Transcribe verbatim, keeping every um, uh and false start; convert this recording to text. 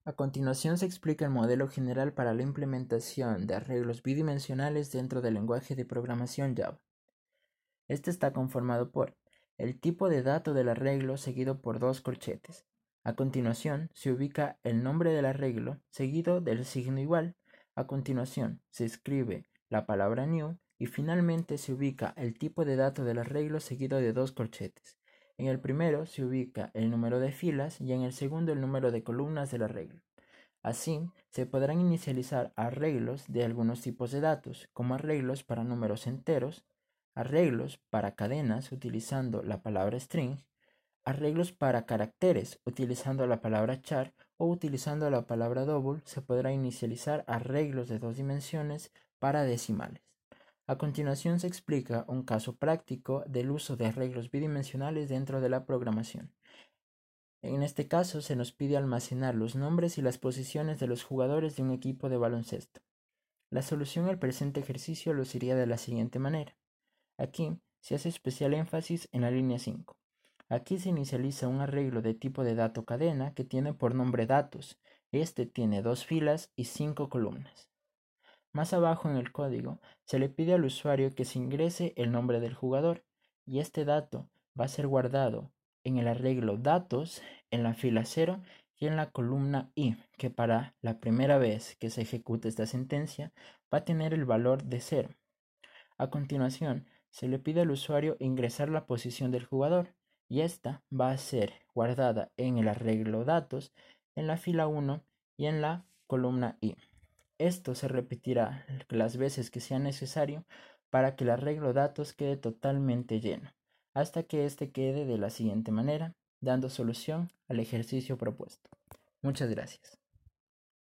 A continuación se explica el modelo general para la implementación de arreglos bidimensionales dentro del lenguaje de programación Java. Este está conformado por el tipo de dato del arreglo seguido por dos corchetes. A continuación se ubica el nombre del arreglo seguido del signo igual. A continuación se escribe la palabra new y finalmente se ubica el tipo de dato del arreglo seguido de dos corchetes. En el primero se ubica el número de filas y en el segundo el número de columnas del arreglo. Así, se podrán inicializar arreglos de algunos tipos de datos, como arreglos para números enteros, arreglos para cadenas utilizando la palabra string, arreglos para caracteres utilizando la palabra char o utilizando la palabra double. Se podrá inicializar arreglos de dos dimensiones para decimales. A continuación se explica un caso práctico del uso de arreglos bidimensionales dentro de la programación. En este caso se nos pide almacenar los nombres y las posiciones de los jugadores de un equipo de baloncesto. La solución al presente ejercicio lo sería de la siguiente manera. Aquí se hace especial énfasis en la línea cinco. Aquí se inicializa un arreglo de tipo de dato cadena que tiene por nombre datos. Este tiene dos filas y cinco columnas. Más abajo en el código se le pide al usuario que se ingrese el nombre del jugador y este dato va a ser guardado en el arreglo datos en la fila cero y en la columna i, que para la primera vez que se ejecute esta sentencia va a tener el valor de cero. A continuación se le pide al usuario ingresar la posición del jugador y esta va a ser guardada en el arreglo datos en la fila uno y en la columna i. Esto se repetirá las veces que sea necesario para que el arreglo datos quede totalmente lleno, hasta que éste quede de la siguiente manera, dando solución al ejercicio propuesto. Muchas gracias.